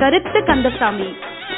கருத்து கந்தசாமி.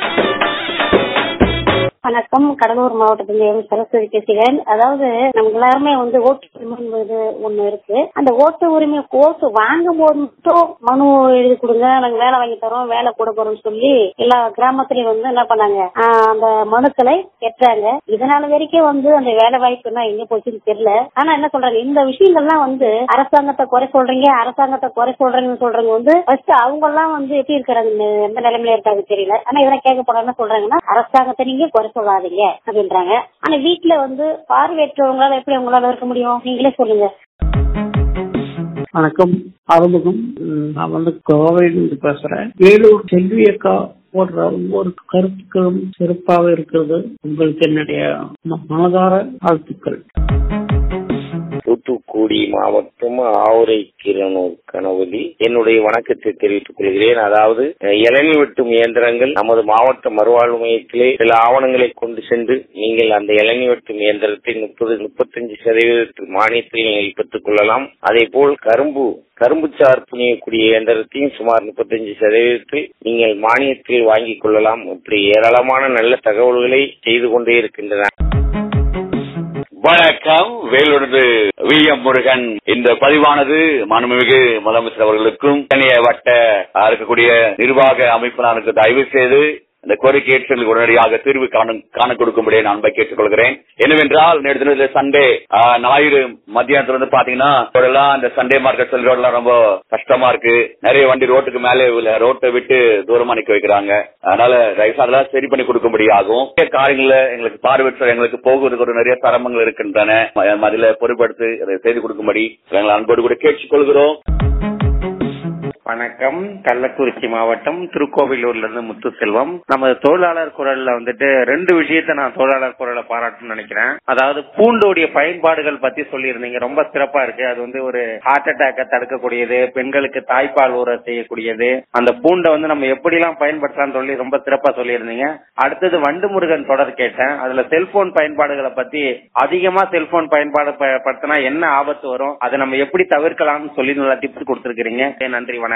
வணக்கம். கடலூர் மாவட்டத்திலிருந்து சரஸ்வதி பேசுகிறேன். அதாவது நமக்கு எல்லாருமே ஓட்டு உரிமை என்பது ஒண்ணு இருக்கு. அந்த ஓட்டு உரிமை ஓட்டு வாங்கும் போது மட்டும் மனு எழுதி கொடுங்க, நாங்க வேலை வாங்கி தரோம், வேலை கூட போறோம்னு சொல்லி எல்லா கிராமத்திலயும் என்ன பண்ணாங்க, அந்த மனுக்களை பெற்றாங்க. இதனால வரைக்கும் அந்த வேலை வாய்ப்பு எல்லாம் எங்க போச்சுன்னு தெரியல. ஆனா என்ன சொல்றாங்க, இந்த விஷயங்கள்லாம் அரசாங்கத்தை குறை சொல்றீங்கன்னு சொல்றவங்க ஃபர்ஸ்ட் அவங்க எல்லாம் எப்படி இருக்கிறாங்க, எந்த நிலைமையில இருக்காது தெரியல. ஆனா இதெல்லாம் கேட்க போனா என்ன சொல்றாங்கன்னா, அரசாங்கத்தை நீங்க குறை சொல்லாதீங்க அப்படின்றாங்க. ஆனா வீட்டுல பார்வையற்றவங்களால எப்படி அவங்களால இருக்க முடியும், நீங்களே சொல்லுங்க. வணக்கம். ஆரம்பம். நான் கோவையிலிருந்து பேசுறேன். வேலூர் செல்வி அக்கா போடுற ஒவ்வொரு கருத்துக்களும் சிறப்பாக இருக்கிறது. உங்களுக்கு என்னுடைய மனதார வாழ்த்துக்கள். தூத்துக்குடி மாவட்டம் ஆவுரை கிரணூர் கணவதி என்னுடைய வணக்கத்தை தெரிவித்துக் கொள்கிறேன். அதாவது இளநீ வெட்டும் இயந்திரங்கள் நமது மாவட்ட மறுவாழ்வு மையத்திலே சில ஆவணங்களை கொண்டு சென்று நீங்கள் அந்த இளநீ வெட்டும் இயந்திரத்தை 30-35% மானியத்தில் நீங்கள் பெற்றுக் கொள்ளலாம். அதே போல் கரும்பு சாறு புனியக்கூடிய இயந்திரத்தையும் சுமார் 35% நீங்கள் மானியத்தில் வாங்கிக் கொள்ளலாம். இப்படி ஏராளமான நல்ல தகவல்களை செய்து கொண்டே இருக்கின்றன. வணக்கம். வேலூர் விஎம் முருகன். இந்த பதிவானது மாண்புமிகு முதலமைச்சர் அவர்களுக்கும் வட்ட இருக்கக்கூடிய நிர்வாக அமைப்பினருக்கு தயவு செய்து இந்த கோரிக்கை ஏற்றல் உடனடியாக தீர்வு காண கொடுக்கும்படி நான் அன்பை கேட்டுக் கொள்கிறேன். என்னவென்றால் நேற்று சண்டே ஞாயிறு மத்தியானத்துல பாத்தீங்கன்னா இந்த சண்டே மார்க்கெட் செல்றோம் ரொம்ப கஷ்டமா இருக்கு. நிறைய வண்டி ரோட்டுக்கு மேலே ரோட்டை விட்டு தூரமா நிக்க வைக்கிறாங்க. அதனால அதெல்லாம் சரி பண்ணி கொடுக்கும்படியாகும். காரியங்கள எங்களுக்கு பார்வையற்ற எங்களுக்கு போகுவதற்கு ஒரு நிறைய சிரமங்கள் இருக்கின்றன. அதில் பொறுப்படுத்தி அதை செய்து கொடுக்கும்படி எங்களை அன்போடு கூட கேட்டுக் கொள்கிறோம். வணக்கம். கள்ளக்குறிச்சி மாவட்டம் திருக்கோவிலூர்ல இருந்து முத்துசெல்வம். நம்ம தொழிலாளர் குரல்ல 2 விஷயத்த நான் தொழிலாளர் குரலை பாராட்டணும்னு நினைக்கிறேன். அதாவது பூண்டோடைய பயன்பாடுகள் பத்தி சொல்லியிருந்தீங்க, ரொம்ப சிறப்பா இருக்கு. அது ஒரு ஹார்ட் அட்டாக்க தடுக்கக்கூடியது, பெண்களுக்கு தாய்ப்பால் ஊற செய்யக்கூடியது. அந்த பூண்டை நம்ம எப்படி எல்லாம் பயன்படுத்தலாம்னு சொல்லி ரொம்ப சிறப்பா சொல்லியிருந்தீங்க. அடுத்தது வண்டு முருகன் தொடர் கேட்டேன். அதுல செல்போன் பயன்பாடுகளை பத்தி, அதிகமா செல்போன் பயன்பாடு படுத்தினா என்ன ஆபத்து வரும், அதை நம்ம எப்படி தவிர்க்கலாம்னு சொல்லி நல்லா டிப்ஸ் கொடுத்திருக்கிறீங்க. நன்றி, வணக்கம்.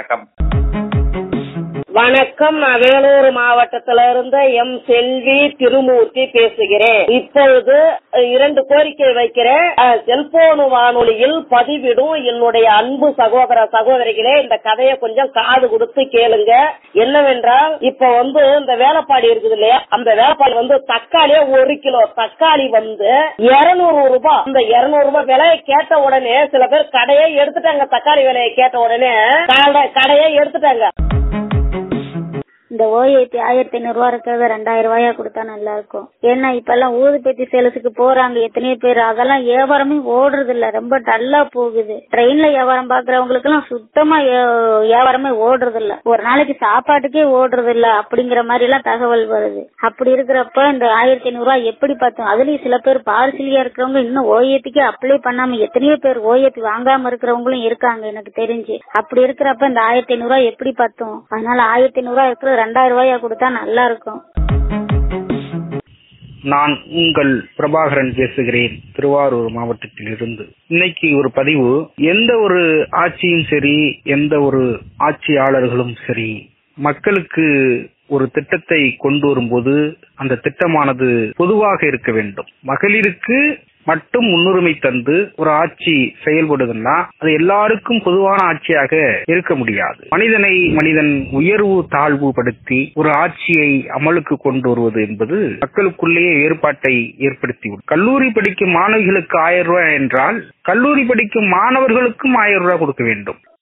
வணக்கம். நான் வேலூர் மாவட்டத்தில இருந்த எம் செல்வி திருமூர்த்தி பேசுகிறேன். இப்பொழுது 2 கோரிக்கை வைக்கிறேன். செல்போன் வானொலியில் பதிவிடும் என்னுடைய அன்பு சகோதரிகளே, இந்த கதையை கொஞ்சம் காது கொடுத்து கேளுங்க. என்னவென்றால், இப்ப இந்த வேலைப்பாடு இருக்குது இல்லையா, அந்த வேலைப்பாடு தக்காளியே 1 கிலோ தக்காளி 200 ரூபாய். அந்த 200 ரூபாய் விலையை கேட்ட உடனே சில பேர் கடையே எடுத்துட்டாங்க. தக்காளி விலையை கேட்ட உடனே கடையே எடுத்துட்டாங்க. இந்த ஓஏபி 1500 ரூபா இருக்கிறத 2000 ரூபாயா கொடுத்தா நல்லா இருக்கும். ஏன்னா இப்ப எல்லாம் ஊதுபத்தி சேலத்துக்கு போறாங்க எத்தனையோ பேர். அதெல்லாம் வியாபாரமே ஓடுறது இல்ல, ரொம்ப டல்லா போகுது. ட்ரெயின்ல வியாபாரம் பாக்குறவங்களுக்கு எல்லாம் சுத்தமா வியாபாரமே ஓடுறது இல்ல, ஒரு நாளைக்கு சாப்பாட்டுக்கே ஓடுறது இல்ல அப்படிங்கிற மாதிரி எல்லாம் தகவல் வருது. அப்படி இருக்கிறப்ப இந்த 1500 ரூபாய் எப்படி பார்த்தோம். அதுலயும் சில பேர் பார்சலியா இருக்கிறவங்க இன்னும் ஓஏபிக்கு அப்ளை பண்ணாம எத்தனையோ பேர் ஓஏபி வாங்காம இருக்கிறவங்களும் இருக்காங்க எனக்கு தெரிஞ்சு. அப்படி இருக்கிறப்ப இந்த 1500 ரூபாய் எப்படி பார்த்தோம். அதனால 1500 ரூபாய் இருக்கிற 2000 ரூபாயா கொடுத்தா நல்லா இருக்கும். நான் உங்கள் பிரபாகரன் பேசுகிறேன், திருவாரூர் மாவட்டத்தில் இருந்து. இன்னைக்கு ஒரு பதிவு, எந்த ஒரு ஆட்சியும் சரி, எந்த ஒரு ஆட்சியாளர்களும் சரி, மக்களுக்கு ஒரு திட்டத்தை கொண்டு வரும்போது அந்த திட்டமானது பொதுவாக இருக்க வேண்டும். மகளிருக்கு மட்டும் முன்னுரிமை தந்து ஒரு ஆட்சி செயல்படுதுன்னா அது எல்லாருக்கும் பொதுவான ஆட்சியாக இருக்க முடியாது. மனிதன் உயர்வு தாழ்வு படுத்தி ஒரு ஆட்சியை அமலுக்கு கொண்டு வருவது என்பது மக்களுக்குள்ளேயே வேறுபாட்டை ஏற்படுத்திவிடும். கல்லூரி படிக்கும் மாணவிகளுக்கு 1000 ரூபாய் என்றால் கல்லூரி படிக்கும் மாணவர்களுக்கும் 1000 ரூபாய் கொடுக்க வேண்டும்.